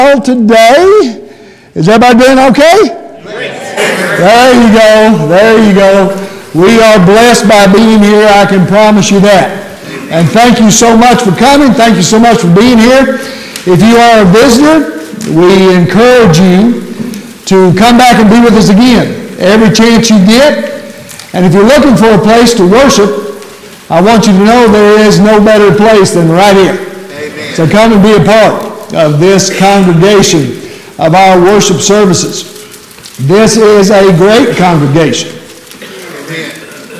Today, is everybody doing okay? There you go. There you go. We are blessed by being here. I can promise you that. And thank you so much for coming. Thank you so much for being here. If you are a visitor, we encourage you to come back and be with us again every chance you get. And if you're looking for a place to worship, I want you to know there is no better place than right here. Amen. So come and be a part of this congregation, of our worship services. This is a great congregation. Amen.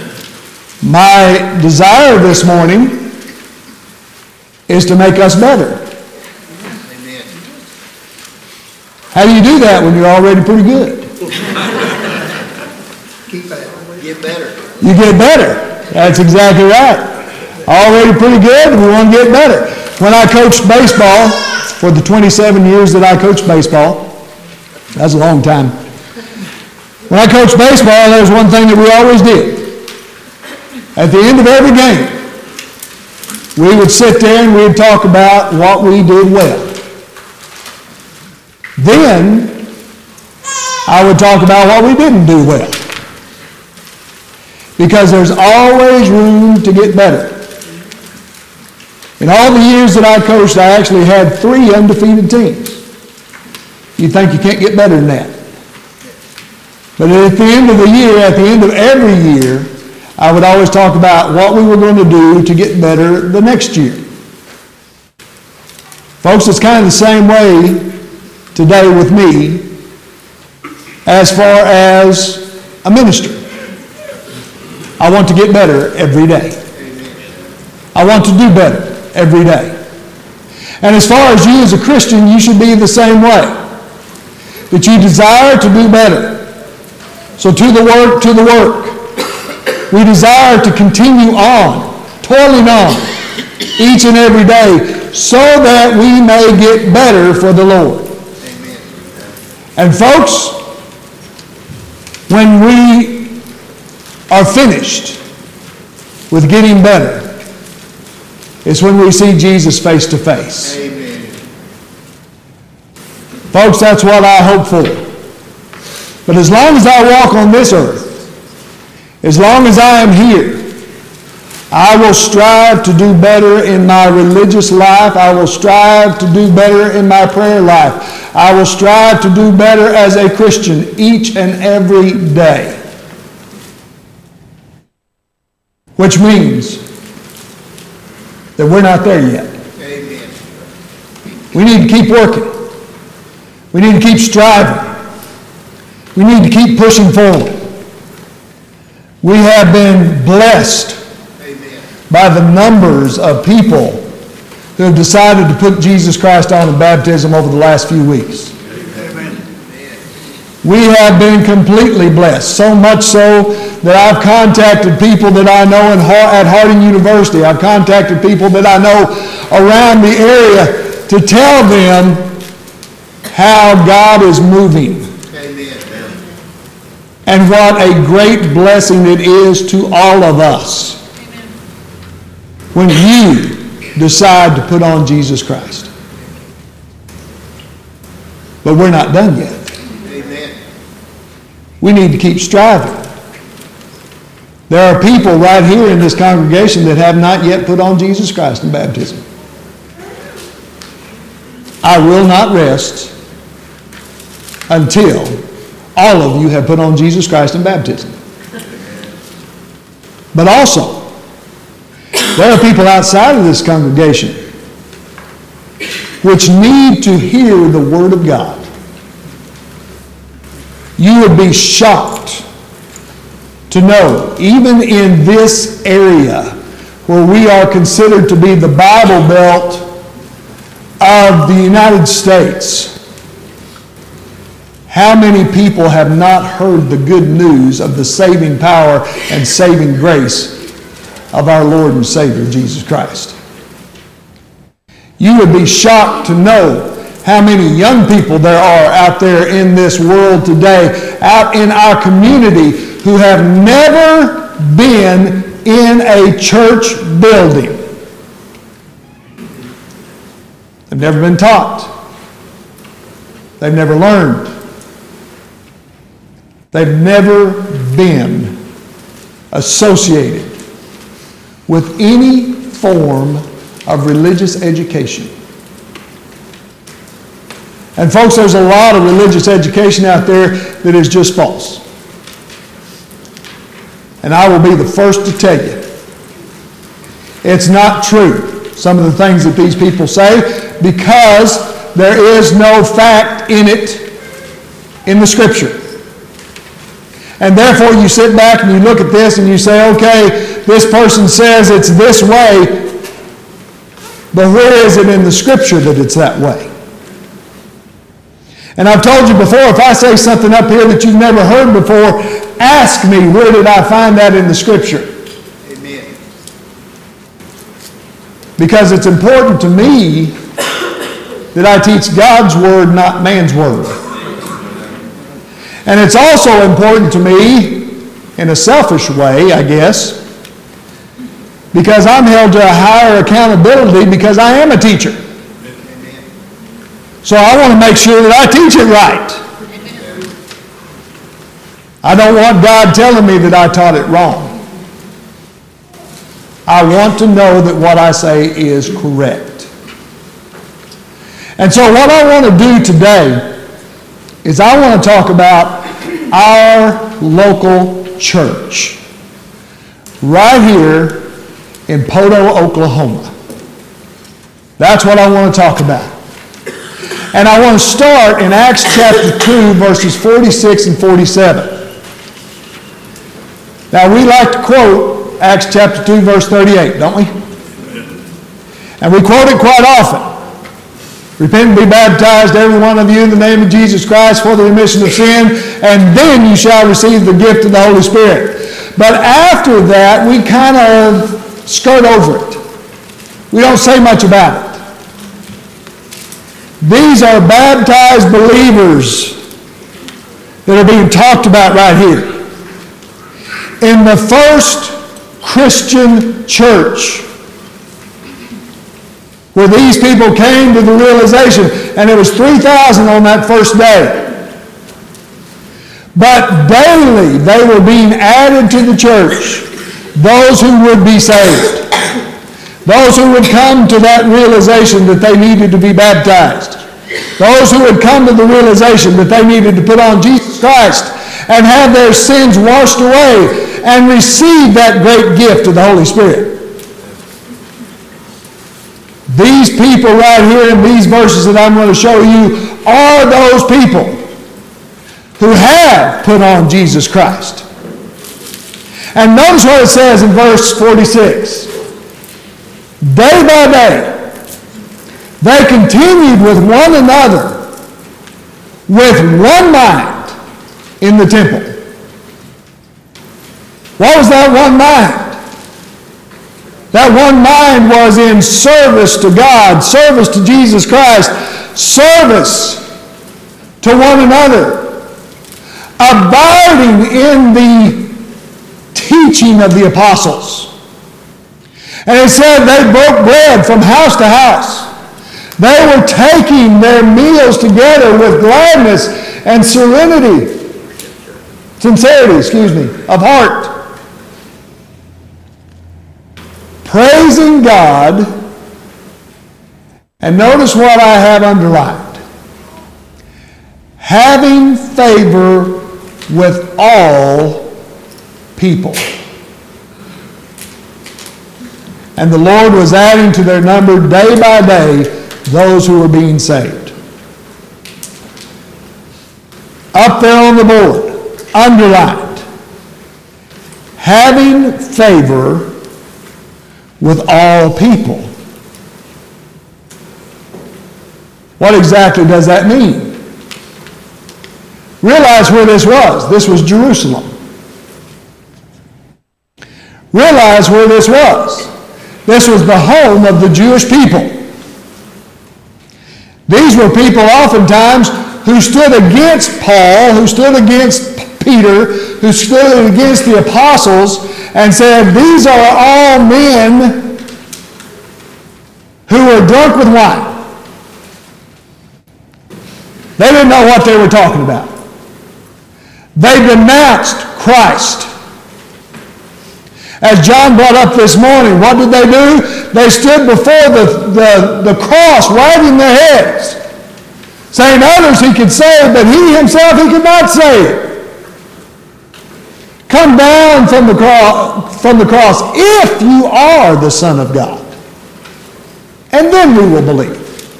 My desire this morning is to make us better. Amen. How do you do that when you're already pretty good? Get better. You get better. That's exactly right. Already pretty good, we want to get better. When I coached baseball, for the 27 years that I coached baseball, that's a long time. When I coached baseball, there was one thing that we always did. At the end of every game, we would sit there and we'd talk about what we did well. Then, I would talk about what we didn't do well. Because there's always room to get better. In all the years that I coached, I actually had 3 undefeated teams. You think you can't get better than that. But at the end of the year, at the end of every year, I would always talk about what we were going to do to get better the next year. Folks, it's kind of the same way today with me as far as a minister. I want to get better every day. I want to do better every day. And as far as you as a Christian, you should be the same way. That you desire to do better. So to the work. We desire to continue on, toiling on, each and every day, so that we may get better for the Lord. Amen. And folks, when we are finished with getting better, it's when we see Jesus face to face. Amen. Folks, that's what I hope for. But as long as I walk on this earth, as long as I am here, I will strive to do better in my religious life. I will strive to do better in my prayer life. I will strive to do better as a Christian each and every day. Which means that we're not there yet. Amen. We need to keep working. We need to keep striving. We need to keep pushing forward. We have been blessed by the numbers of people who have decided to put Jesus Christ on in baptism over the last few weeks. Amen. We have been completely blessed, so much so that I've contacted people that I know at Harding University. I've contacted people that I know around the area to tell them how God is moving. Amen. And what a great blessing it is to all of us when you decide to put on Jesus Christ. But we're not done yet. Amen. We need to keep striving. There are people right here in this congregation that have not yet put on Jesus Christ in baptism. I will not rest until all of you have put on Jesus Christ in baptism. But also, there are people outside of this congregation which need to hear the Word of God. You would be shocked to know, even in this area where we are considered to be the Bible Belt of the United States, how many people have not heard the good news of the saving power and saving grace of our Lord and Savior, Jesus Christ? You would be shocked to know how many young people there are out there in this world today, out in our community, who have never been in a church building. They've never been taught They've never learned. They've never been associated with any form of religious education. And folks, there's a lot of religious education out there that is just false. And I will be the first to tell you, it's not true, some of the things that these people say, because there is no fact in it in the Scripture. And therefore you sit back and you look at this and you say, okay, this person says it's this way, but where is it in the Scripture that it's that way? And I've told you before, if I say something up here that you've never heard before, ask me, where did I find that in the Scripture? Amen. Because it's important to me that I teach God's Word, not man's Word. And it's also important to me, in a selfish way, I guess, because I'm held to a higher accountability because I am a teacher. So I want to make sure that I teach it right. I don't want God telling me that I taught it wrong. I want to know that what I say is correct. And so what I want to do today is I want to talk about our local church right here in Poto, Oklahoma. That's what I want to talk about. And I want to start in Acts chapter 2, verses 46 and 47. Now, we like to quote Acts chapter 2, verse 38, don't we? And we quote it quite often. Repent and be baptized, every one of you, in the name of Jesus Christ for the remission of sin, and then you shall receive the gift of the Holy Spirit. But after that, we kind of skirt over it. We don't say much about it. These are baptized believers that are being talked about right here. In the first Christian church, where these people came to the realization, and it was 3,000 on that first day. But daily they were being added to the church, those who would be saved. Those who would come to that realization that they needed to be baptized. Those who would come to the realization that they needed to put on Jesus Christ and have their sins washed away and receive that great gift of the Holy Spirit. These people right here in these verses that I'm going to show you are those people who have put on Jesus Christ. And notice what it says in verse 46. Day by day, they continued with one another with one mind in the temple. What was that one mind? That one mind was in service to God, service to Jesus Christ, service to one another, abiding in the teaching of the apostles. And it said they broke bread from house to house. They were taking their meals together with gladness and sincerity of heart, praising God. And notice what I have underlined: having favor with all people. And the Lord was adding to their number day by day those who were being saved. Up there on the board, underlined: having favor with all people. What exactly does that mean? Realize where this was. This was Jerusalem. Realize where this was. This was the home of the Jewish people. These were people oftentimes who stood against Paul, who stood against Peter, who stood against the apostles, and said, these are all men who are drunk with wine. They didn't know what they were talking about. They denounced Christ. As John brought up this morning, what did they do? They stood before the cross, wagging their heads, saying others he could save, but he himself he could not save. Come down from the cross if you are the Son of God, and then we will believe.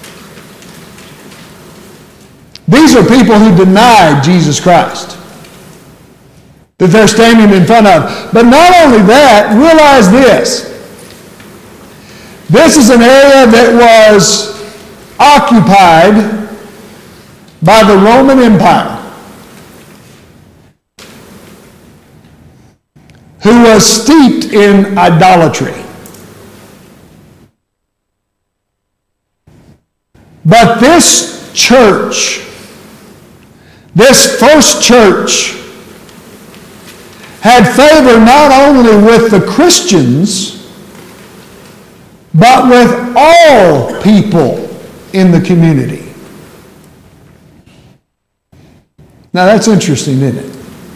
These are people who denied Jesus Christ that they're standing in front of. But not only that, realize this. This is an area that was occupied by the Roman Empire, who was steeped in idolatry. But this church, this first church, had favor not only with the Christians, but with all people in the community. Now that's interesting, isn't it?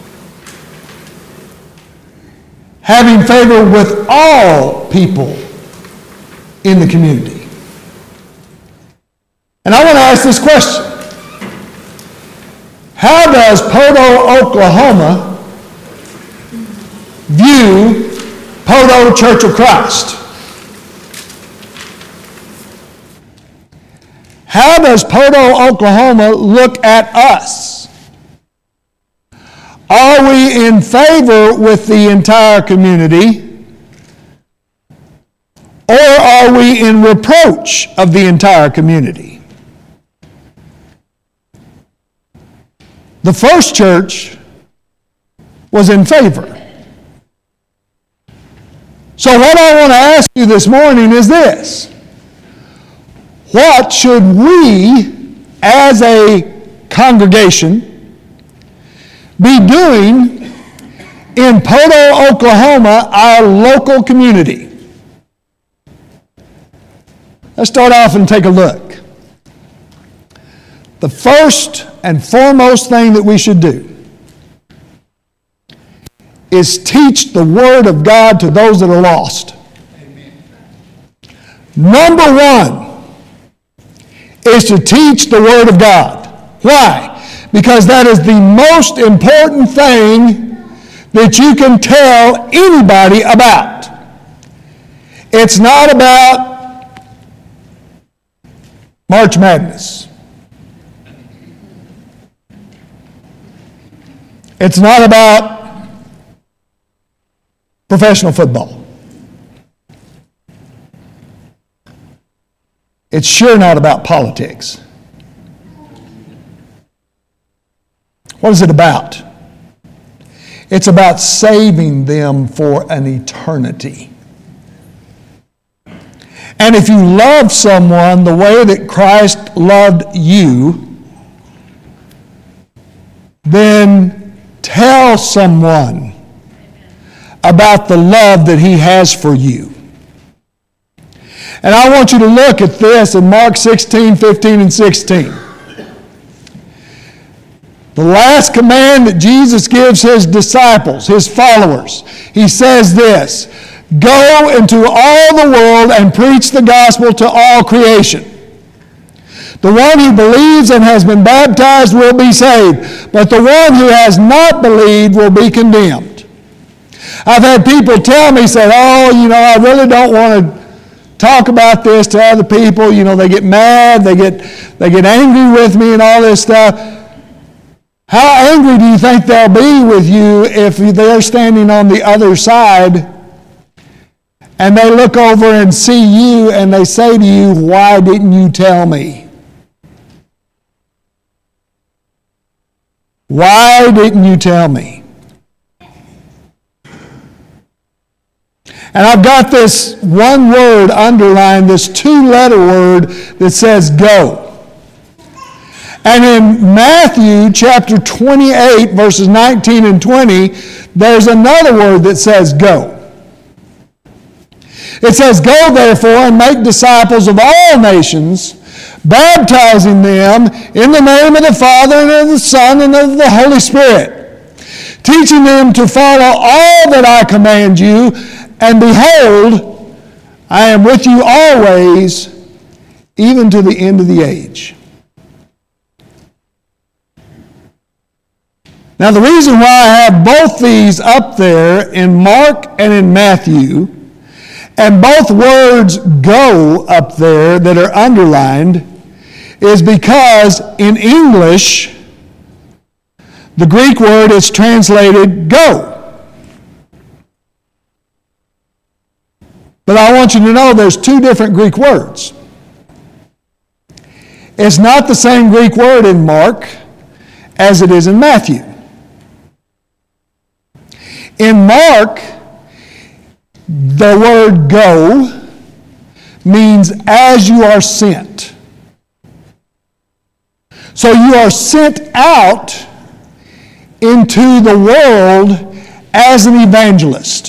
Having favor with all people in the community. And I want to ask this question. How does Poteau, Oklahoma view Poteau Church of Christ? How does Poteau, Oklahoma look at us? Are we in favor with the entire community, or are we in reproach of the entire community? The first church was in favor. So what I want to ask you this morning is this. What should we, as a congregation, be doing in Poteau, Oklahoma, our local community? Let's start off and take a look. The first and foremost thing that we should do is teach the Word of God to those that are lost. Amen. Number one is to teach the Word of God. Why? Because that is the most important thing that you can tell anybody about. It's not about March Madness. It's not about professional football. It's sure not about politics. What is it about? It's about saving them for an eternity. And if you love someone the way that Christ loved you, then tell someone about the love that He has for you. And I want you to look at this in Mark 16, 15, and 16. The last command that Jesus gives His disciples, His followers, He says this: go into all the world and preach the gospel to all creation. The one who believes and has been baptized will be saved, but the one who has not believed will be condemned. I've had people tell me, say, I really don't want to talk about this to other people. They get mad, they get angry with me and all this stuff. How angry do you think they'll be with you if they're standing on the other side and they look over and see you and they say to you, why didn't you tell me? Why didn't you tell me? And I've got this one word underlined, this two-letter word that says go. And in Matthew chapter 28, verses 19 and 20, there's another word that says go. It says, go therefore and make disciples of all nations, baptizing them in the name of the Father and of the Son and of the Holy Spirit, teaching them to follow all that I command you, and behold, I am with you always, even to the end of the age. Now, the reason why I have both these up there in Mark and in Matthew, and both words go up there that are underlined, is because in English, the Greek word is translated go. But I want you to know there's two different Greek words. It's not the same Greek word in Mark as it is in Matthew. In Mark, the word go means as you are sent. So you are sent out into the world as an evangelist.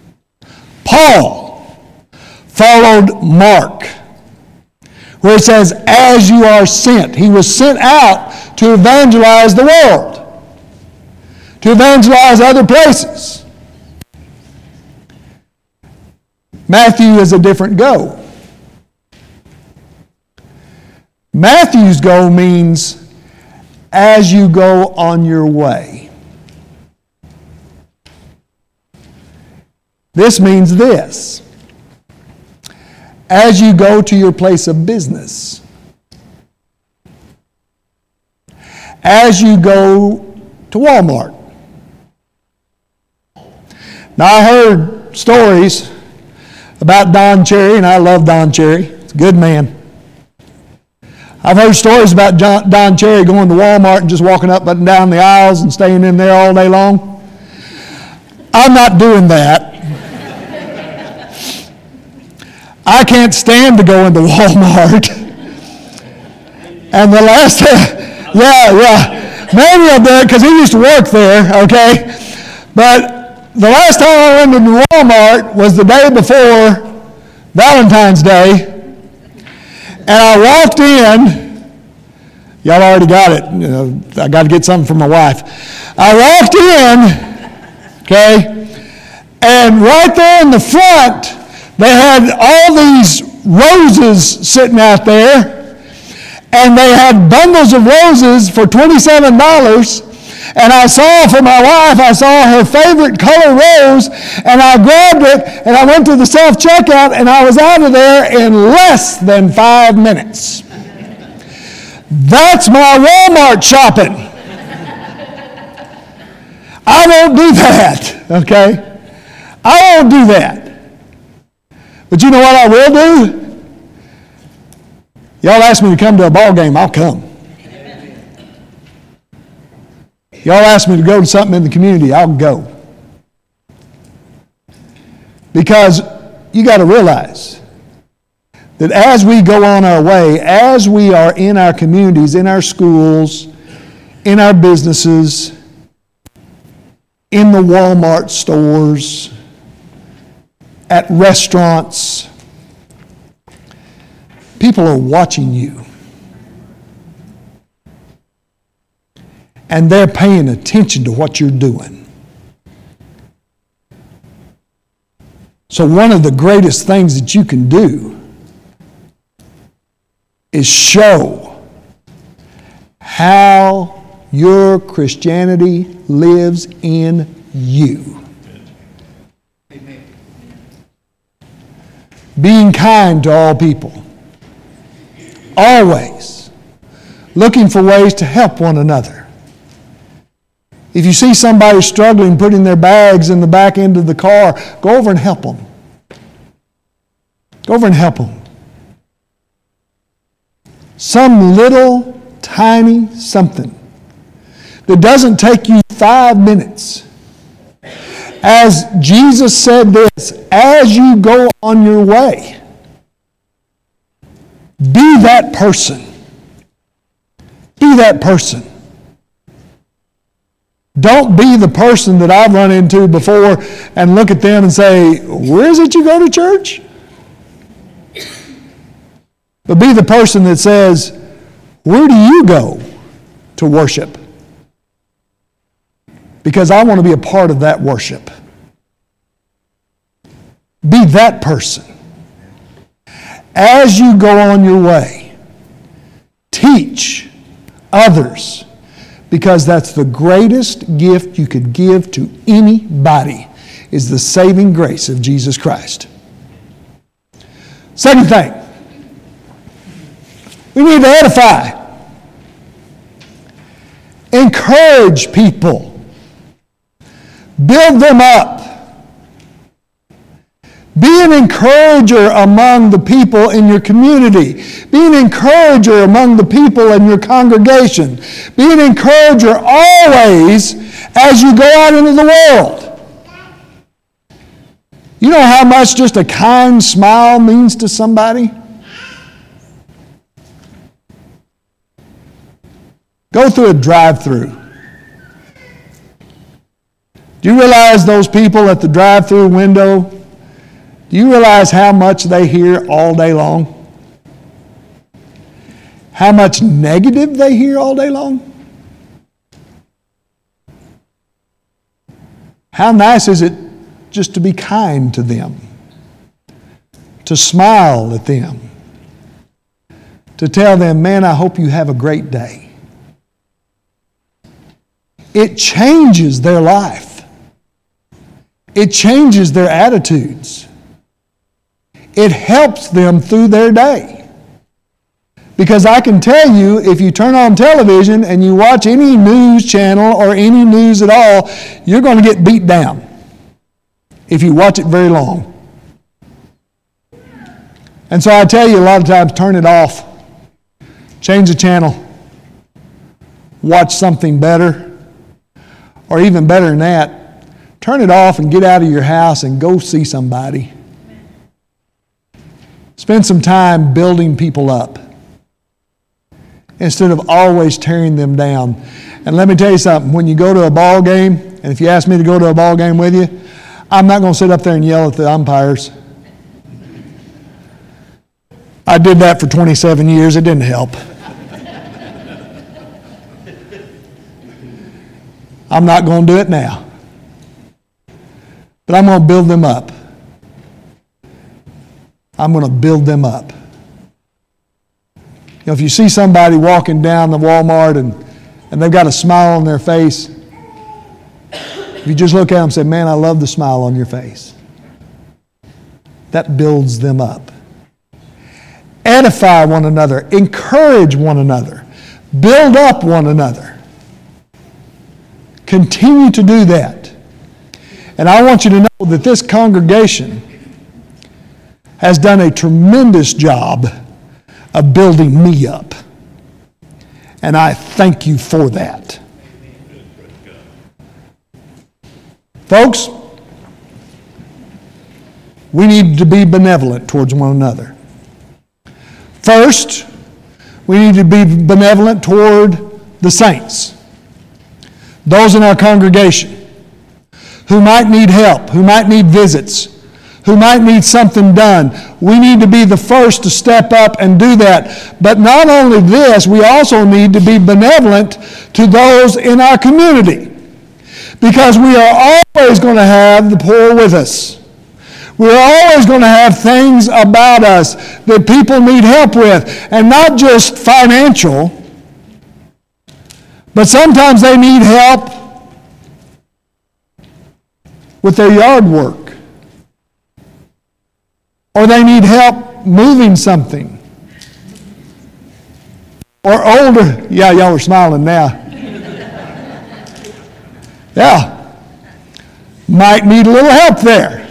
Paul followed Mark, where it says, as you are sent. He was sent out to evangelize the world, to evangelize other places. Matthew is a different go. Matthew's go means as you go on your way. This means this. As you go to your place of business. As you go to Walmart. Now, I heard stories about Don Cherry, and I love Don Cherry. He's a good man. I've heard stories about Don Cherry going to Walmart and just walking up and down the aisles and staying in there all day long. I'm not doing that. I can't stand to go into Walmart. And the last time, maybe I'll do it because he used to work there, okay? But the last time I went into Walmart was the day before Valentine's Day, and I walked in. Y'all already got it. You know, I got to get something from my wife. I walked in, okay, and right there in the front, they had all these roses sitting out there, and they had bundles of roses for $27. And I saw for my wife, I saw her favorite color rose, and I grabbed it, and I went to the self-checkout, and I was out of there in less than 5 minutes. That's my Walmart shopping. I won't do that, okay? I won't do that. But you know what I will do? Y'all ask me to come to a ball game, I'll come. Y'all ask me to go to something in the community, I'll go. Because you got to realize that as we go on our way, as we are in our communities, in our schools, in our businesses, in the Walmart stores, at restaurants, people are watching you. And they're paying attention to what you're doing. So one of the greatest things that you can do is show how your Christianity lives in you. Amen. Being kind to all people. Always looking for ways to help one another. If you see somebody struggling putting their bags in the back end of the car, go over and help them. Go over and help them. Some little tiny something that doesn't take you 5 minutes. As Jesus said this, as you go on your way, be that person. Be that person. Don't be the person that I've run into before and look at them and say, where is it you go to church? But be the person that says, where do you go to worship? Because I want to be a part of that worship. Be that person. As you go on your way, teach others, because that's the greatest gift you could give to anybody, is the saving grace of Jesus Christ. Second thing, we need to edify. Encourage people. Build them up. Be an encourager among the people in your community. Be an encourager among the people in your congregation. Be an encourager always as you go out into the world. You know how much just a kind smile means to somebody? Go through a drive-through. Do you realize those people at the drive-through window? Do you realize how much they hear all day long? How much negative they hear all day long? How nice is it just to be kind to them, to smile at them, to tell them, man, I hope you have a great day. It changes their life. It changes their attitudes. It helps them through their day. Because I can tell you, if you turn on television and you watch any news channel or any news at all, you're going to get beat down if you watch it very long. And so I tell you a lot of times, turn it off. Change the channel. Watch something better. Or even better than that, turn it off and get out of your house and go see somebody. Spend some time building people up instead of always tearing them down. And let me tell you something, when you go to a ball game, and if you ask me to go to a ball game with you, I'm not going to sit up there and yell at the umpires. I did that for 27 years. It didn't help. I'm not going to do it now. But I'm going to build them up. I'm going to build them up. You know, if you see somebody walking down the Walmart and they've got a smile on their face, if you just look at them and say, man, I love the smile on your face. That builds them up. Edify one another. Encourage one another. Build up one another. Continue to do that. And I want you to know that this congregation has done a tremendous job of building me up. And I thank you for that. Folks, we need to be benevolent towards one another. First, we need to be benevolent toward the saints, those in our congregation who might need help, who might need visits, who might need something done. We need to be the first to step up and do that. But not only this, we also need to be benevolent to those in our community, because we are always going to have the poor with us. We're always going to have things about us that people need help with, and not just financial, but sometimes they need help with their yard work. Or they need help moving something. Or older, yeah, y'all are smiling now. Yeah, might need a little help there.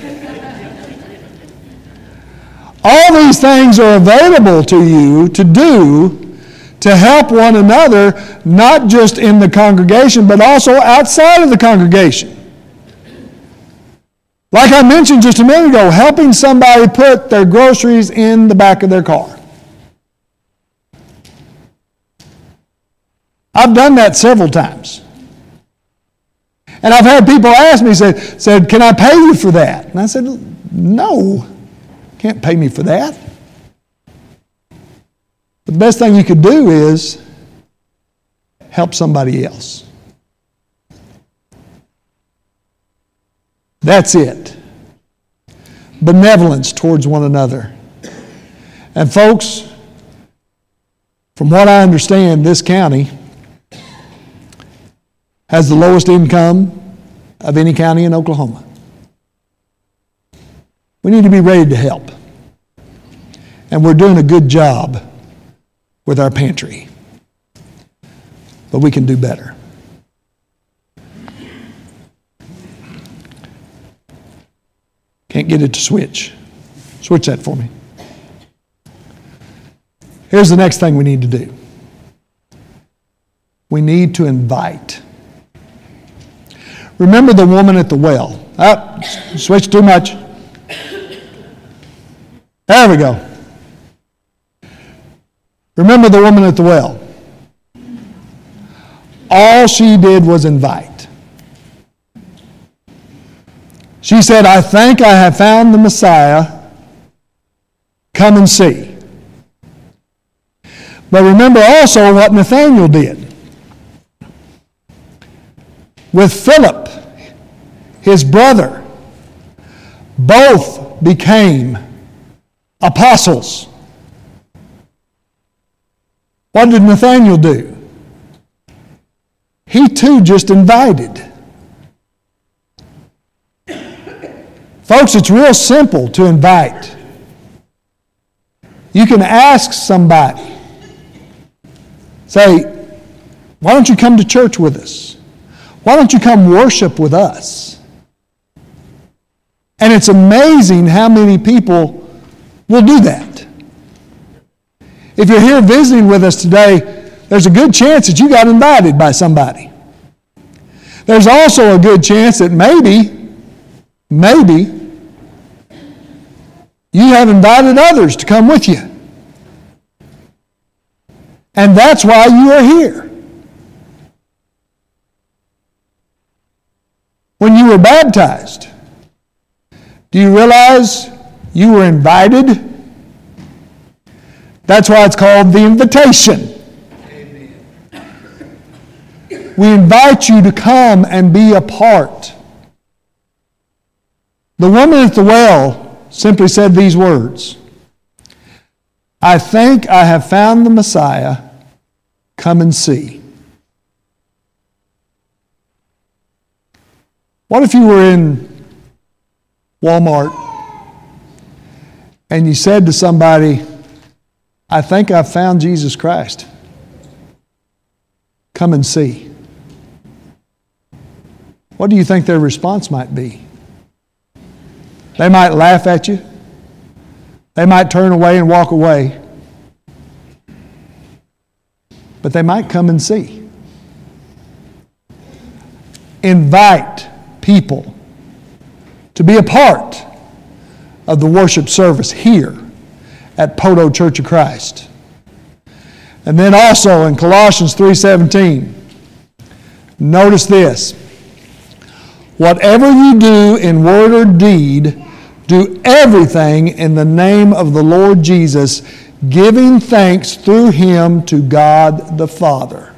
All these things are available to you to do to help one another, not just in the congregation, but also outside of the congregation. Like I mentioned just a minute ago, helping somebody put their groceries in the back of their car. I've done that several times. And I've had people ask me, said, can I pay you for that? And I said, no, can't pay me for that. the best thing you could do is help somebody else. That's it. Benevolence towards one another. And folks, from what I understand, this county has the lowest income of any county in Oklahoma. We need to be ready to help. And we're doing a good job with our pantry. But we can do better. Can't get it to switch. Switch that for me. Here's the next thing we need to do. We need to invite. Remember the woman at the well. Switch too much. There we go. Remember the woman at the well. All she did was invite. She said, I think I have found the Messiah. Come and see. But remember also what Nathanael did. With Philip, his brother, both became apostles. What did Nathanael do? He too just invited. Folks, it's real simple to invite. You can ask somebody, say, why don't you come to church with us? Why don't you come worship with us? And it's amazing how many people will do that. If you're here visiting with us today, there's a good chance that you got invited by somebody. There's also a good chance that maybe, you have invited others to come with you. And that's why you are here. When you were baptized, do you realize you were invited? That's why it's called the invitation. Amen. We invite you to come and be a part. The woman at the well simply said these words, I think I have found the Messiah. Come and see. What if you were in Walmart and you said to somebody, I think I've found Jesus Christ. Come and see. What do you think their response might be? They might laugh at you. They might turn away and walk away. But they might come and see. Invite people to be a part of the worship service here at Poto Church of Christ. And then also in Colossians 3:17, notice this. Whatever you do in word or deed, do everything in the name of the Lord Jesus, giving thanks through Him to God the Father.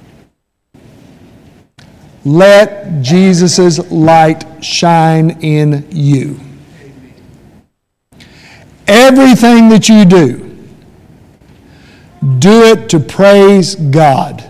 Let Jesus' light shine in you. Everything that you do, do it to praise God.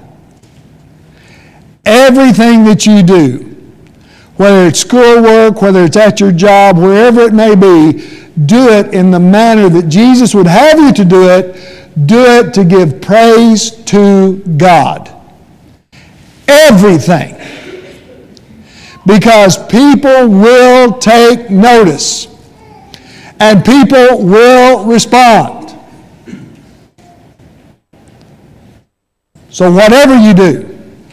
Everything that you do, whether it's schoolwork, whether it's at your job, wherever it may be, do it in the manner that Jesus would have you to do it to give praise to God. Everything. Because people will take notice. And people will respond. So whatever you do,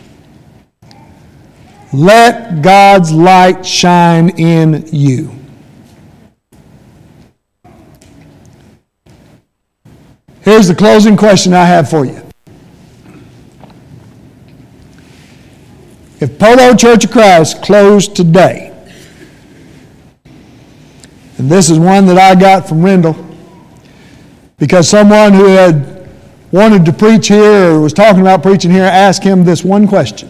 let God's light shine in you. Here's the closing question I have for you. If Poto Church of Christ closed today, and this is one that I got from Rendell, because someone who had wanted to preach here or was talking about preaching here, ask him this one question.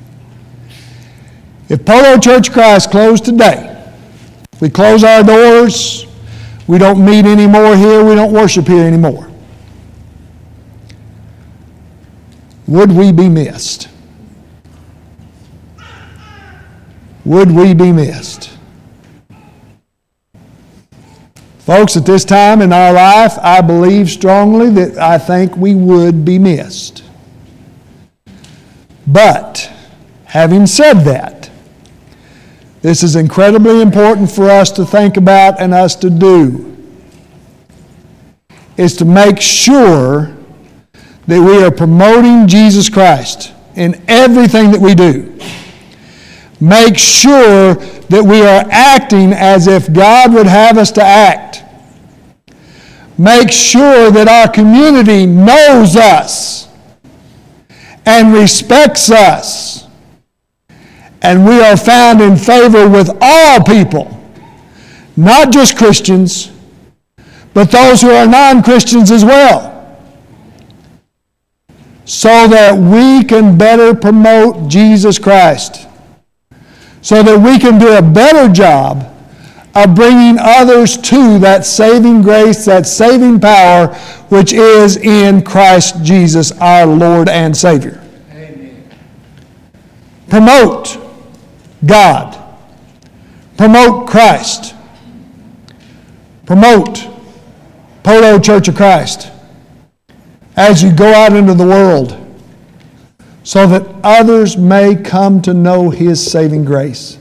If Polo Church of Christ closed today, we close our doors, we don't meet anymore here, we don't worship here anymore, would we be missed? Would we be missed? Folks, at this time in our life, I believe strongly that I think we would be missed. But, having said that, this is incredibly important for us to think about and us to do, is to make sure that we are promoting Jesus Christ in everything that we do. Make sure that we are acting as if God would have us to act. Make sure that our community knows us and respects us. And we are found in favor with all people, not just Christians, but those who are non-Christians as well, so that we can better promote Jesus Christ, so that we can do a better job of bringing others to that saving grace, that saving power, which is in Christ Jesus, our Lord and Savior. Amen. Promote God. Promote Christ. Promote Polo Church of Christ as you go out into the world, so that others may come to know His saving grace.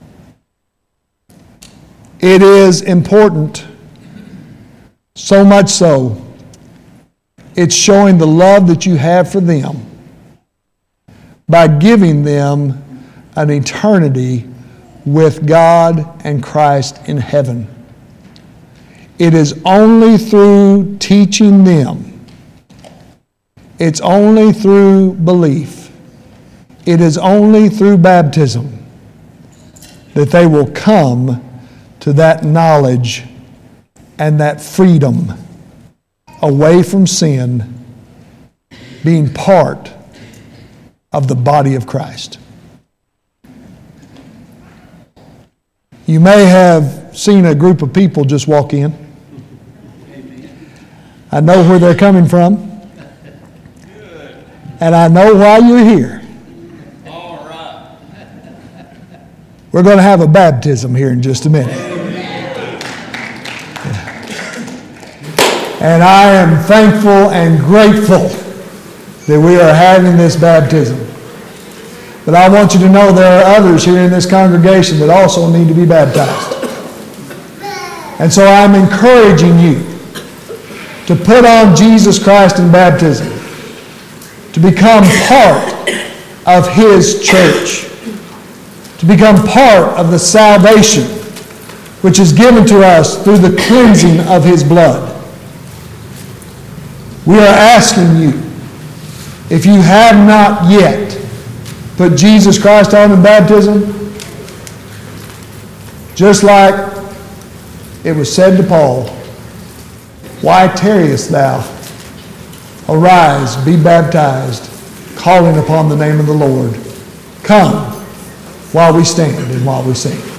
It is important, so much so, it's showing the love that you have for them by giving them an eternity with God and Christ in heaven. It is only through teaching them, it's only through belief, it is only through baptism that they will come to that knowledge and that freedom away from sin, being part of the body of Christ. You may have seen a group of people just walk in. I know where they're coming from, and I know why you're here. All right. We're going to have a baptism here in just a minute. And I am thankful and grateful that we are having this baptism. But I want you to know there are others here in this congregation that also need to be baptized. And so I'm encouraging you to put on Jesus Christ in baptism, to become part of His church, to become part of the salvation which is given to us through the cleansing of His blood. We are asking you, if you have not yet put Jesus Christ on in baptism, just like it was said to Paul, why tarriest thou? Arise, be baptized, calling upon the name of the Lord. Come while we stand and while we sing.